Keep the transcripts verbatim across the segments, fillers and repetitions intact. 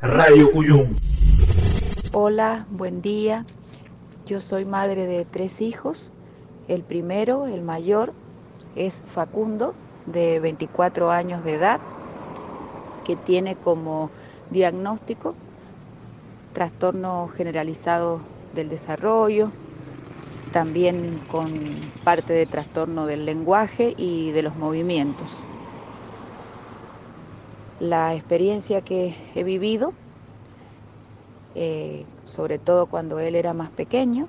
Radio Cuyum. Hola, buen día. Yo soy madre de tres hijos. El primero, el mayor, es Facundo, de veinticuatro años de edad, que tiene como diagnóstico trastorno generalizado del desarrollo, también con parte de trastorno del lenguaje y de los movimientos. La experiencia que he vivido, eh, sobre todo cuando él era más pequeño,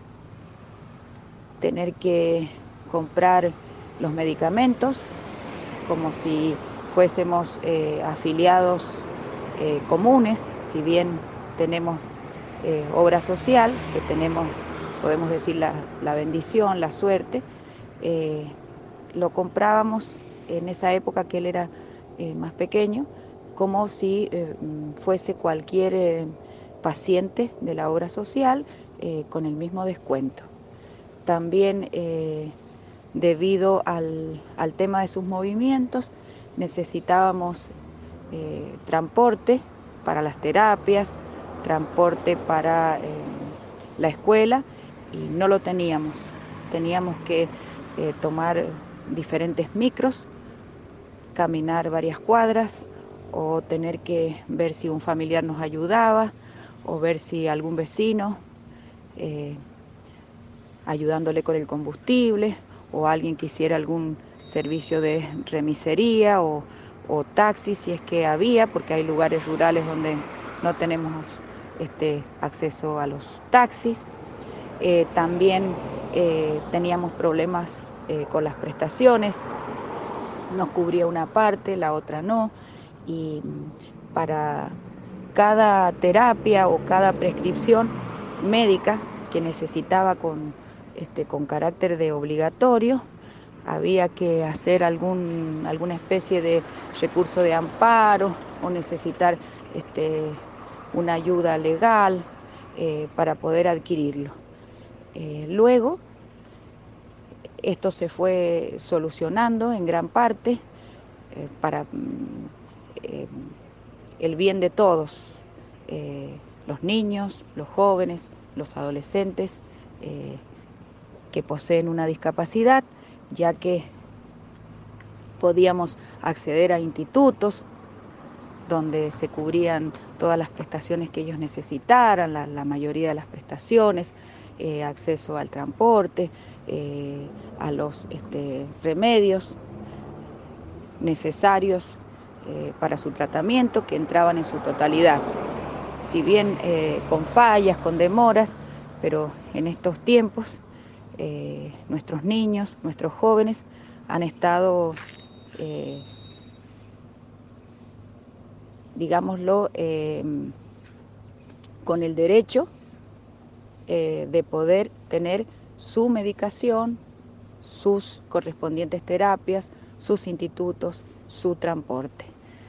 tener que comprar los medicamentos como si fuésemos eh, afiliados eh, comunes, si bien tenemos eh, obra social, que tenemos, podemos decir, la, la bendición, la suerte, eh, lo comprábamos en esa época que él era eh, más pequeño, como si eh, fuese cualquier eh, paciente de la obra social eh, con el mismo descuento. También eh, debido al, al tema de sus movimientos, necesitábamos eh, transporte para las terapias, transporte para eh, la escuela, y no lo teníamos. Teníamos que eh, tomar diferentes micros, caminar varias cuadras, o tener que ver si un familiar nos ayudaba, o ver si algún vecino eh, ayudándole con el combustible, o alguien quisiera algún servicio de remisería o, o taxi, si es que había, porque hay lugares rurales donde no tenemos este, acceso a los taxis. Eh, también eh, teníamos problemas eh, con las prestaciones, nos cubría una parte, la otra no, y para cada terapia o cada prescripción médica que necesitaba con, este, con carácter de obligatorio, había que hacer algún, alguna especie de recurso de amparo o necesitar este, una ayuda legal eh, para poder adquirirlo. Eh, luego, esto se fue solucionando en gran parte eh, para eh, el bien de todos, eh, los niños, los jóvenes, los adolescentes eh, que poseen una discapacidad, ya que podíamos acceder a institutos donde se cubrían todas las prestaciones que ellos necesitaran, la, la mayoría de las prestaciones, eh, acceso al transporte, eh, a los este, remedios necesarios eh, para su tratamiento, que entraban en su totalidad. Si bien eh, con fallas, con demoras, pero en estos tiempos eh, nuestros niños, nuestros jóvenes han estado eh, digámoslo, eh, con el derecho eh, de poder tener su medicación, sus correspondientes terapias, sus institutos, su transporte.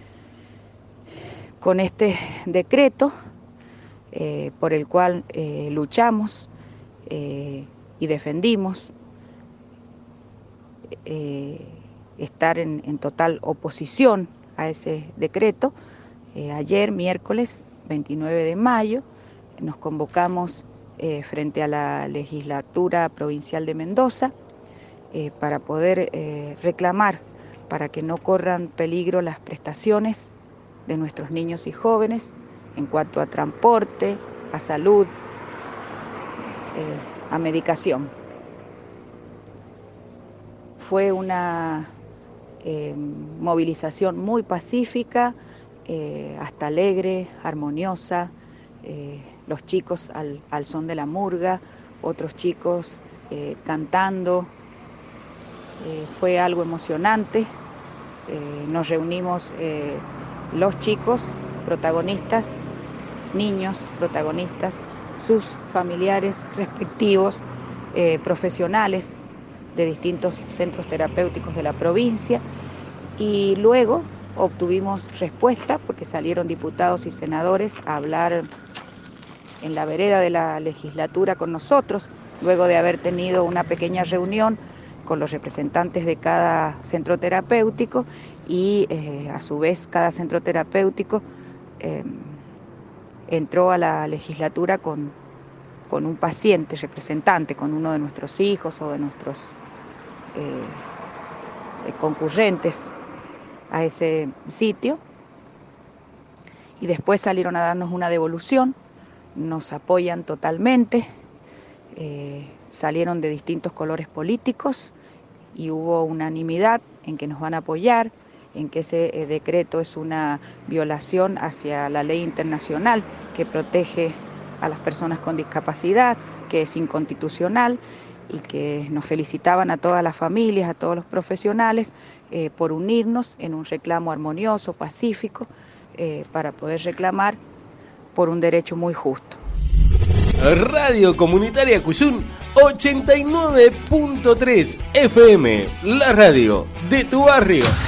Con este decreto, eh, por el cual eh, luchamos eh, y defendimos, eh, estar en, en total oposición a ese decreto, eh, ayer, miércoles veintinueve de mayo, nos convocamos eh, frente a la legislatura provincial de Mendoza eh, para poder eh, reclamar para que no corran peligro las prestaciones de nuestros niños y jóvenes en cuanto a transporte, a salud, eh, a medicación. Fue una eh, movilización muy pacífica, eh, hasta alegre, armoniosa, eh, los chicos al, al son de la murga, otros chicos eh, cantando, eh, fue algo emocionante. Eh, nos reunimos eh, los chicos protagonistas, niños protagonistas, sus familiares respectivos, eh, profesionales de distintos centros terapéuticos de la provincia, y luego obtuvimos respuesta porque salieron diputados y senadores a hablar en la vereda de la legislatura con nosotros, luego de haber tenido una pequeña reunión con los representantes de cada centro terapéutico, y eh, a su vez cada centro terapéutico eh, entró a la legislatura con, con un paciente representante, con uno de nuestros hijos o de nuestros eh, concurrentes a ese sitio, y después salieron a darnos una devolución, nos apoyan totalmente, eh, salieron de distintos colores políticos y hubo unanimidad en que nos van a apoyar, en que ese eh, decreto es una violación hacia la ley internacional que protege a las personas con discapacidad, que es inconstitucional, y que nos felicitaban a todas las familias, a todos los profesionales, eh, por unirnos en un reclamo armonioso, pacífico, eh, para poder reclamar por un derecho muy justo. Radio Comunitaria Cuyún ochenta y nueve punto tres F M, la radio de tu barrio.